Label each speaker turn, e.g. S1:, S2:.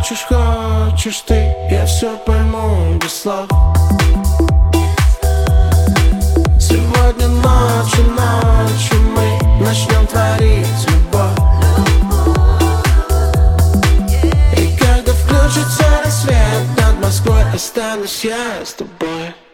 S1: хочешь ты, я все пойму без слов. Сегодня ночью мы начнем творить любовь. И когда включится рассвет над Москвой, останусь я с тобой.